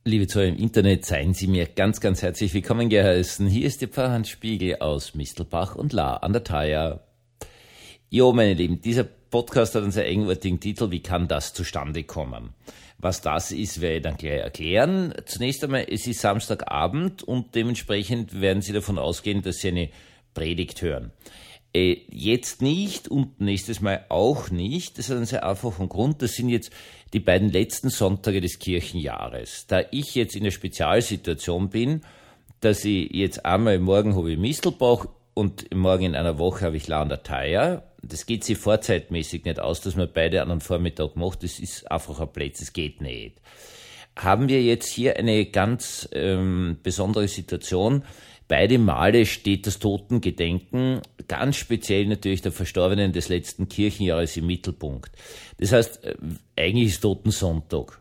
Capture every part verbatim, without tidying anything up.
Liebe Zuhörer im Internet, seien Sie mir ganz, ganz herzlich willkommen geheißen. Hier ist der Pfarrer Hans Spiegel aus Mistelbach und La an der Thaya. Jo, meine Lieben, dieser Podcast hat einen sehr eigenartigen Titel. Wie kann das zustande kommen? Was das ist, werde ich dann gleich erklären. Zunächst einmal, es ist Samstagabend und dementsprechend werden Sie davon ausgehen, dass Sie eine Predigt hören. Äh, jetzt nicht und nächstes Mal auch nicht. Das hat einen sehr einfachen Grund. Das sind jetzt die beiden letzten Sonntage des Kirchenjahres. Da ich jetzt in der Spezialsituation bin, dass ich jetzt einmal morgen habe ich Mistelbach und morgen in einer Woche habe ich La an der Thaya. Das geht sich vorzeitmäßig nicht aus, dass man beide an einem Vormittag macht. Das ist einfach ein Plätz, das geht nicht. Haben wir jetzt hier eine ganz ähm, besondere Situation. Beide Male steht das Totengedenken, ganz speziell natürlich der Verstorbenen des letzten Kirchenjahres im Mittelpunkt. Das heißt, eigentlich ist Totensonntag.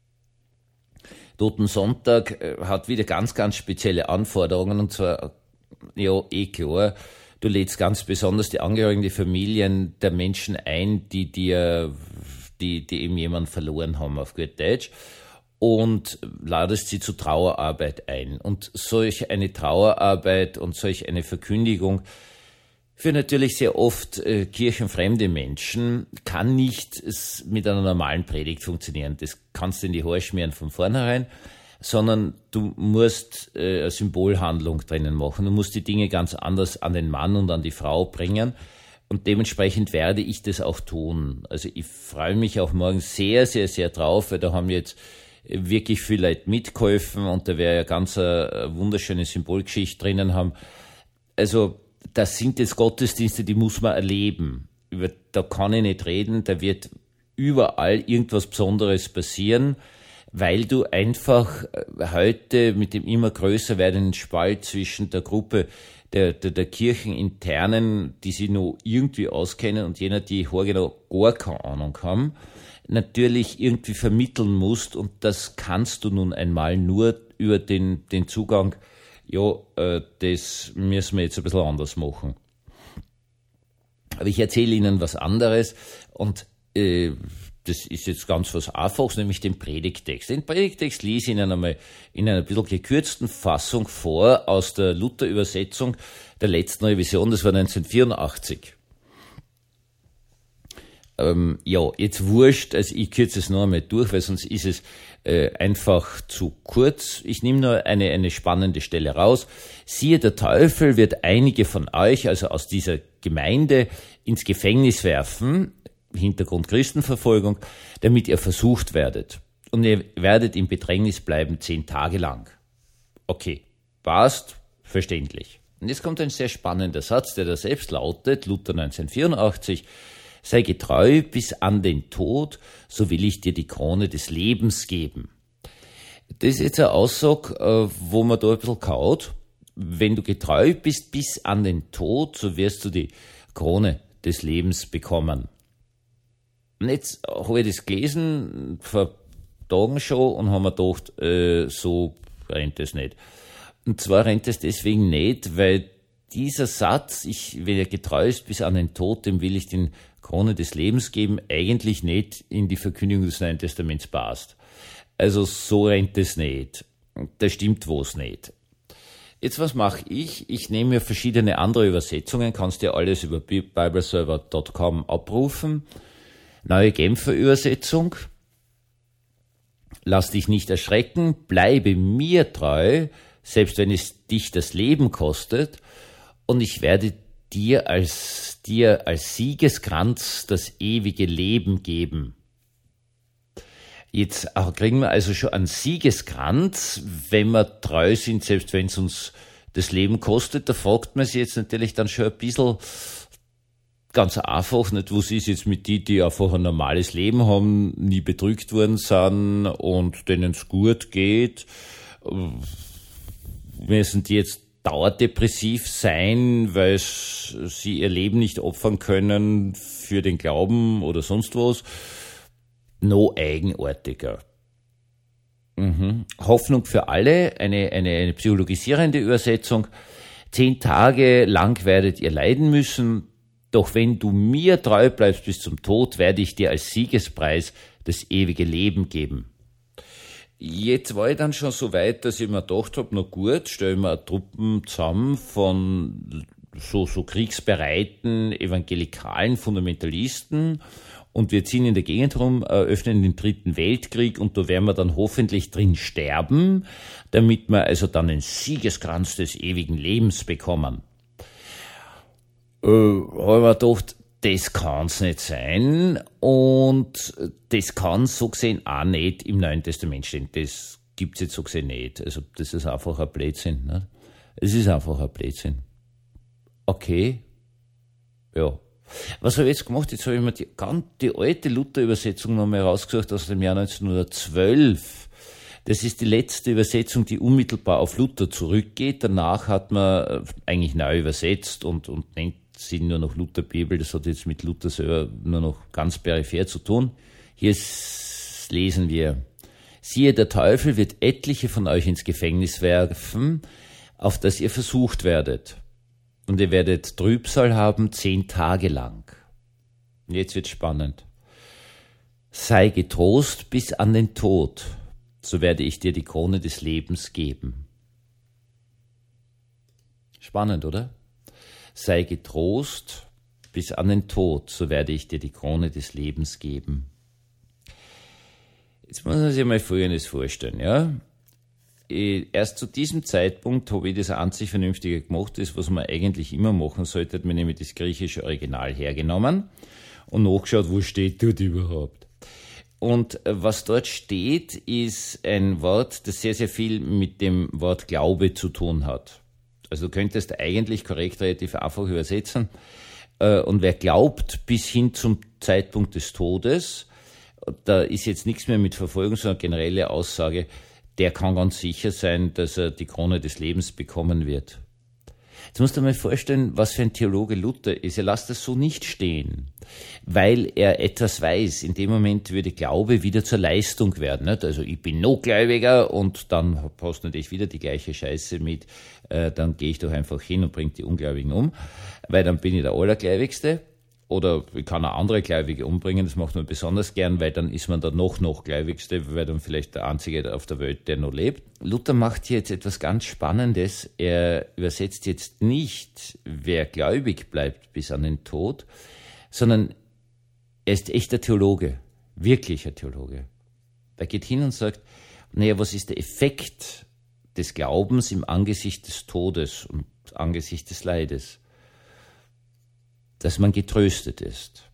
Totensonntag hat wieder ganz, ganz spezielle Anforderungen und zwar, ja, eh klar, du lädst ganz besonders die Angehörigen, die Familien der Menschen ein, die dir, die, die eben jemanden verloren haben, auf gut Deutsch. Und ladest sie zu Trauerarbeit ein. Und solch eine Trauerarbeit und solch eine Verkündigung für natürlich sehr oft äh, kirchenfremde Menschen kann nicht es mit einer normalen Predigt funktionieren. Das kannst du in die Haare schmieren von vornherein, sondern du musst äh, eine Symbolhandlung drinnen machen. Du musst die Dinge ganz anders an den Mann und an die Frau bringen. Und dementsprechend werde ich das auch tun. Also ich freue mich auch morgen sehr, sehr, sehr drauf, weil da haben wir jetzt wirklich viel Leute mitgeholfen und da wäre ja ganz eine wunderschöne Symbolgeschichte drinnen haben. Also das sind jetzt Gottesdienste, die muss man erleben. Über, da kann ich nicht reden, da wird überall irgendwas Besonderes passieren, weil du einfach heute mit dem immer größer werdenden Spalt zwischen der Gruppe der, der, der Kircheninternen, die sich noch irgendwie auskennen und jener, die genau gar keine Ahnung haben, natürlich irgendwie vermitteln musst und das kannst du nun einmal nur über den, den Zugang, ja, äh, das müssen wir jetzt ein bisschen anders machen. Aber ich erzähle Ihnen was anderes und äh, das ist jetzt ganz was Einfaches, nämlich den Predigtext. Den Predigtext lese ich Ihnen einmal in einer ein bisschen gekürzten Fassung vor aus der Luther-Übersetzung der letzten Revision, das war neunzehnhundertvierundachtzig. Ähm, ja, jetzt wurscht, also ich kürze es noch einmal durch, weil sonst ist es äh, einfach zu kurz. Ich nehme nur eine, eine spannende Stelle raus. Siehe, der Teufel wird einige von euch, also aus dieser Gemeinde, ins Gefängnis werfen, Hintergrund Christenverfolgung, damit ihr versucht werdet. Und ihr werdet im Bedrängnis bleiben zehn Tage lang. Okay, passt, verständlich. Und jetzt kommt ein sehr spannender Satz, der da selbst lautet, Luther neunzehnhundertvierundachtzig, sei getreu bis an den Tod, so will ich dir die Krone des Lebens geben. Das ist jetzt eine Aussage, wo man da ein bisschen kaut. Wenn du getreu bist bis an den Tod, so wirst du die Krone des Lebens bekommen. Und jetzt habe ich das gelesen, vor Tagen schon, und habe mir gedacht, äh, so rennt es nicht. Und zwar rennt es deswegen nicht, weil dieser Satz, ich, wenn er getreu ist bis an den Tod, dem will ich den Krone des Lebens geben, eigentlich nicht in die Verkündigung des Neuen Testaments passt. Also so rennt es nicht. Da stimmt was nicht. Jetzt, was mache ich? Ich nehme mir verschiedene andere Übersetzungen, kannst dir alles über bibleserver Punkt com abrufen. Neue Genfer Übersetzung. Lass dich nicht erschrecken, bleibe mir treu, selbst wenn es dich das Leben kostet, und ich werde dir als, dir als Siegeskranz das ewige Leben geben. Jetzt kriegen wir also schon einen Siegeskranz, wenn wir treu sind, selbst wenn es uns das Leben kostet. Da fragt man sich jetzt natürlich dann schon ein bisschen ganz einfach, nicht, was ist jetzt mit die, die einfach ein normales Leben haben, nie betrügt worden sind und denen es gut geht. Müssen die jetzt dauerdepressiv sein, weil sie ihr Leben nicht opfern können für den Glauben oder sonst was? No eigenartiger. Mhm. Hoffnung für alle, eine, eine, eine psychologisierende Übersetzung. Zehn Tage lang werdet ihr leiden müssen, doch wenn du mir treu bleibst bis zum Tod, werde ich dir als Siegespreis das ewige Leben geben. Jetzt war ich dann schon so weit, dass ich mir gedacht habe, na gut, stellen wir Truppen zusammen von so, so kriegsbereiten evangelikalen Fundamentalisten und wir ziehen in der Gegend rum, eröffnen den dritten Weltkrieg und da werden wir dann hoffentlich drin sterben, damit wir also dann den Siegeskranz des ewigen Lebens bekommen. Äh, habe ich mir gedacht, das kann's nicht sein und das kann so gesehen auch nicht im Neuen Testament stehen. Das gibt's jetzt so gesehen nicht. Also das ist einfach ein Blödsinn. Ne? Es ist einfach ein Blödsinn. Okay, ja. Was habe ich jetzt gemacht? Jetzt habe ich mir die, ganz, die alte Luther-Übersetzung nochmal rausgesucht aus dem Jahr neunzehnhundertzwölf. Das ist die letzte Übersetzung, die unmittelbar auf Luther zurückgeht. Danach hat man eigentlich neu übersetzt und, und nennt sie nur noch Lutherbibel. Das hat jetzt mit Luther selber nur noch ganz peripher zu tun. Hier ist, lesen wir: Siehe, der Teufel wird etliche von euch ins Gefängnis werfen, auf das ihr versucht werdet. Und ihr werdet Trübsal haben zehn Tage lang. Jetzt wird's spannend. Sei getrost bis an den Tod, so werde ich dir die Krone des Lebens geben. Spannend, oder? Sei getrost bis an den Tod, so werde ich dir die Krone des Lebens geben. Jetzt muss man sich mal Folgendes vorstellen, ja? Erst zu diesem Zeitpunkt habe ich das einzig Vernünftige gemacht, das, was man eigentlich immer machen sollte, hat mir nämlich das griechische Original hergenommen und nachgeschaut, wo steht dort überhaupt. Und was dort steht, ist ein Wort, das sehr, sehr viel mit dem Wort Glaube zu tun hat. Also du könntest eigentlich korrekt relativ einfach übersetzen. Und wer glaubt bis hin zum Zeitpunkt des Todes, da ist jetzt nichts mehr mit Verfolgung, sondern generelle Aussage, der kann ganz sicher sein, dass er die Krone des Lebens bekommen wird. Jetzt musst du dir mal vorstellen, was für ein Theologe Luther ist. Er lässt das so nicht stehen, weil er etwas weiß. In dem Moment würde Glaube wieder zur Leistung werden. Nicht? Also ich bin noch gläubiger und dann hast du natürlich wieder die gleiche Scheiße mit, äh, dann gehe ich doch einfach hin und bringe die Ungläubigen um, weil dann bin ich der Allergläubigste. Oder ich kann auch andere Gläubige umbringen, das macht man besonders gern, weil dann ist man der noch noch Gläubigste, weil dann vielleicht der Einzige auf der Welt, der noch lebt. Luther macht hier jetzt etwas ganz Spannendes. Er übersetzt jetzt nicht, wer gläubig bleibt bis an den Tod, sondern er ist echter Theologe, wirklicher Theologe. Er geht hin und sagt, naja, was ist der Effekt des Glaubens im Angesicht des Todes und angesichts des Leides? Dass man getröstet ist.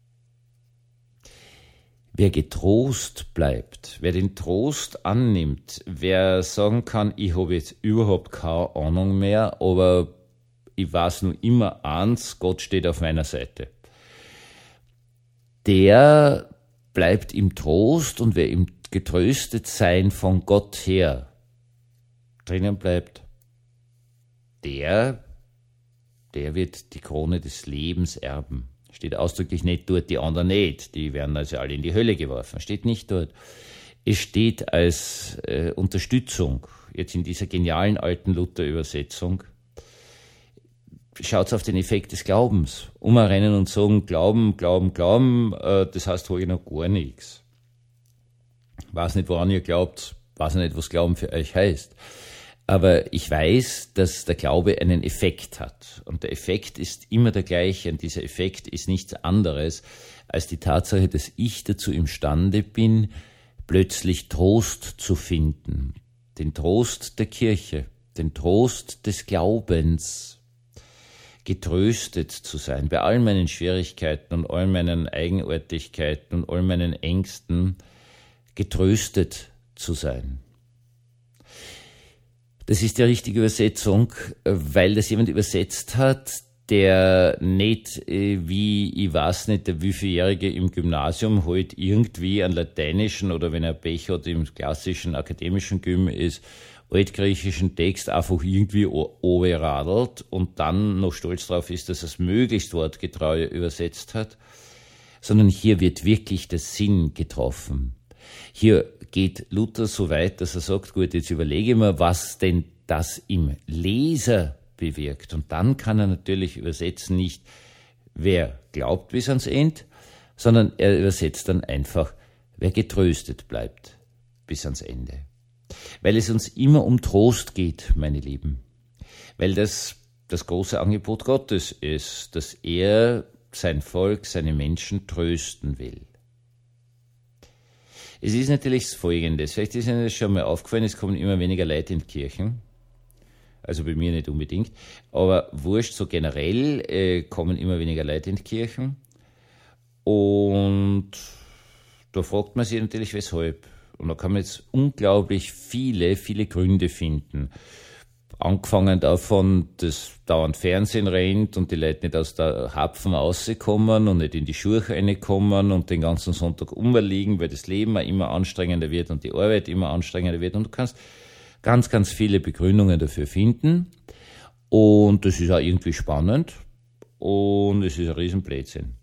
Wer getrost bleibt, wer den Trost annimmt, wer sagen kann, ich habe jetzt überhaupt keine Ahnung mehr, aber ich weiß nur immer eins, Gott steht auf meiner Seite. Der bleibt im Trost und wer im Getröstetsein von Gott her drinnen bleibt, der der wird die Krone des Lebens erben. Steht ausdrücklich nicht dort, die anderen nicht. Die werden also alle in die Hölle geworfen. Steht nicht dort. Es steht als äh, Unterstützung, jetzt in dieser genialen alten Luther-Übersetzung, schaut's auf den Effekt des Glaubens. Umrennen und sagen, Glauben, Glauben, Glauben, äh, das heißt, hol ich noch gar nichts. Weiß nicht, woran ihr glaubt, weiß nicht, was Glauben für euch heißt. Aber ich weiß, dass der Glaube einen Effekt hat. Und der Effekt ist immer der gleiche. Und dieser Effekt ist nichts anderes als die Tatsache, dass ich dazu imstande bin, plötzlich Trost zu finden. Den Trost der Kirche, den Trost des Glaubens. Getröstet zu sein bei all meinen Schwierigkeiten und all meinen Eigenartigkeiten und all meinen Ängsten. Getröstet zu sein. Das ist die richtige Übersetzung, weil das jemand übersetzt hat, der nicht wie, ich weiß nicht, der wievieljährige im Gymnasium halt irgendwie an lateinischen oder wenn er Pech hat im klassischen akademischen Gym ist, altgriechischen Text einfach irgendwie overradelt und dann noch stolz drauf ist, dass er es möglichst wortgetreu übersetzt hat, sondern hier wird wirklich der Sinn getroffen. Hier geht Luther so weit, dass er sagt, gut, jetzt überlege ich mir, was denn das im Leser bewirkt. Und dann kann er natürlich übersetzen, nicht wer glaubt bis ans Ende, sondern er übersetzt dann einfach, wer getröstet bleibt bis ans Ende. Weil es uns immer um Trost geht, meine Lieben. Weil das das große Angebot Gottes ist, dass er sein Volk, seine Menschen trösten will. Es ist natürlich das Folgende, vielleicht ist Ihnen das schon mal aufgefallen, es kommen immer weniger Leute in die Kirchen, also bei mir nicht unbedingt, aber wurscht, so generell äh, kommen immer weniger Leute in die Kirchen und da fragt man sich natürlich, weshalb. Und da kann man jetzt unglaublich viele, viele Gründe finden. Angefangen davon, dass dauernd Fernsehen rennt und die Leute nicht aus der Hapfen rauskommen und nicht in die Schuhe reinkommen und den ganzen Sonntag umliegen, weil das Leben auch immer anstrengender wird und die Arbeit immer anstrengender wird. Und du kannst ganz, ganz viele Begründungen dafür finden. Und das ist auch irgendwie spannend und es ist ein Riesenblödsinn.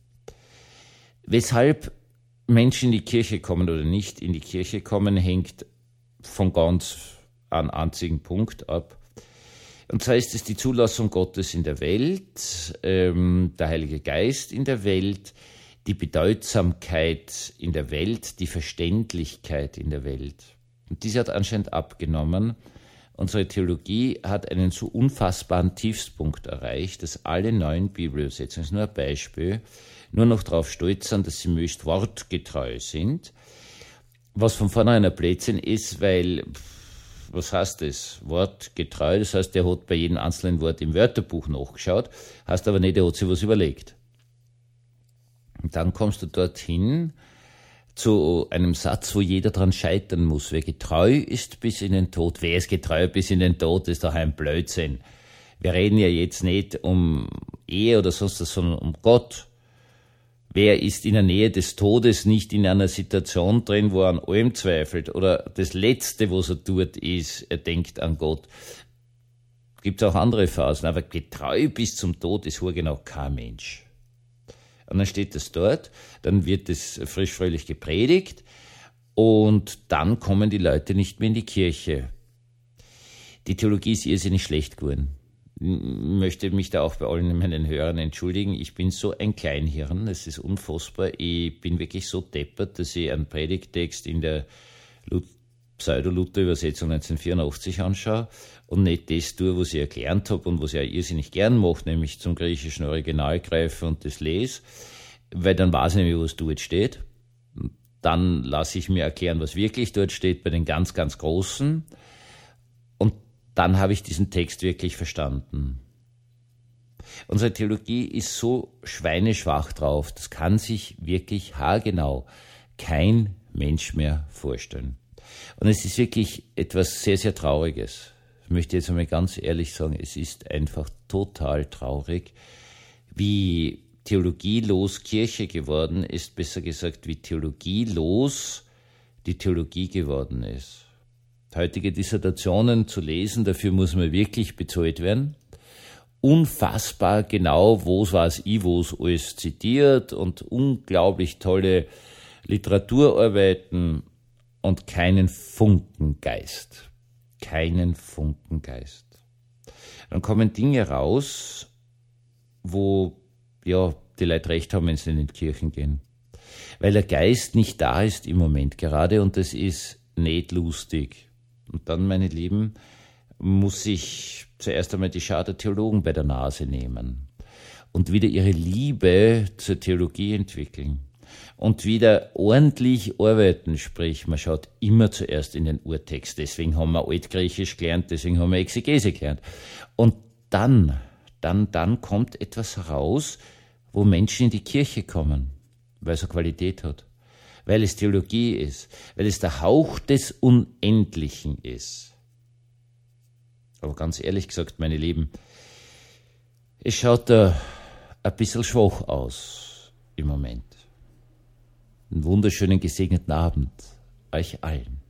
Weshalb Menschen in die Kirche kommen oder nicht in die Kirche kommen, hängt von ganz einem einzigen Punkt ab. Und zwar ist es die Zulassung Gottes in der Welt, ähm, der Heilige Geist in der Welt, die Bedeutsamkeit in der Welt, die Verständlichkeit in der Welt. Und diese hat anscheinend abgenommen. Unsere Theologie hat einen so unfassbaren Tiefstpunkt erreicht, dass alle neuen Bibelübersetzungen, das ist nur ein Beispiel, nur noch darauf stolz sind, dass sie möglichst wortgetreu sind. Was von vornherein ein Blödsinn ist, weil... Was heißt das? Wortgetreu, das heißt, der hat bei jedem einzelnen Wort im Wörterbuch nachgeschaut, heißt aber nicht, der hat sich was überlegt. Und dann kommst du dorthin zu einem Satz, wo jeder dran scheitern muss. Wer getreu ist bis in den Tod, wer ist getreu bis in den Tod, ist doch ein Blödsinn. Wir reden ja jetzt nicht um Ehe oder sonst was, sondern um Gott. Wer ist in der Nähe des Todes nicht in einer Situation drin, wo er an allem zweifelt? Oder das Letzte, was er tut, ist, er denkt an Gott. Gibt auch andere Phasen, aber getreu bis zum Tod ist genau kein Mensch. Und dann steht das dort, dann wird es frisch fröhlich gepredigt und dann kommen die Leute nicht mehr in die Kirche. Die Theologie ist irrsinnig schlecht geworden. Ich möchte mich da auch bei allen meinen Hörern entschuldigen. Ich bin so ein Kleinhirn, es ist unfassbar. Ich bin wirklich so deppert, dass ich einen Predigttext in der Pseudo-Luther-Übersetzung neunzehnhundertvierundachtzig anschaue und nicht das tue, was ich erklärt habe und was ich auch irrsinnig gern mache, nämlich zum griechischen Original greife und das lese, weil dann weiß ich nämlich, was dort steht. Dann lasse ich mir erklären, was wirklich dort steht bei den ganz, ganz Großen. Und dann habe ich diesen Text wirklich verstanden. Unsere Theologie ist so schweineschwach drauf, das kann sich wirklich haargenau kein Mensch mehr vorstellen. Und es ist wirklich etwas sehr, sehr Trauriges. Ich möchte jetzt einmal ganz ehrlich sagen, es ist einfach total traurig, wie theologielos Kirche geworden ist, besser gesagt, wie theologielos die Theologie geworden ist. Heutige Dissertationen zu lesen, dafür muss man wirklich bezahlt werden. Unfassbar genau, wo was ich, wo es alles zitiert und unglaublich tolle Literaturarbeiten und keinen Funken Geist. Keinen Funken Geist. Dann kommen Dinge raus, wo ja die Leute recht haben, wenn sie in die Kirchen gehen. Weil der Geist nicht da ist im Moment gerade und das ist nicht lustig. Und dann, meine Lieben, muss ich zuerst einmal die Schar der Theologen bei der Nase nehmen und wieder ihre Liebe zur Theologie entwickeln und wieder ordentlich arbeiten, sprich, man schaut immer zuerst in den Urtext, deswegen haben wir Altgriechisch gelernt, deswegen haben wir Exegese gelernt. Und dann, dann, dann kommt etwas heraus, wo Menschen in die Kirche kommen, weil es eine Qualität hat. Weil es Theologie ist, weil es der Hauch des Unendlichen ist. Aber ganz ehrlich gesagt, meine Lieben, es schaut da ein bisschen schwach aus im Moment. Einen wunderschönen gesegneten Abend euch allen.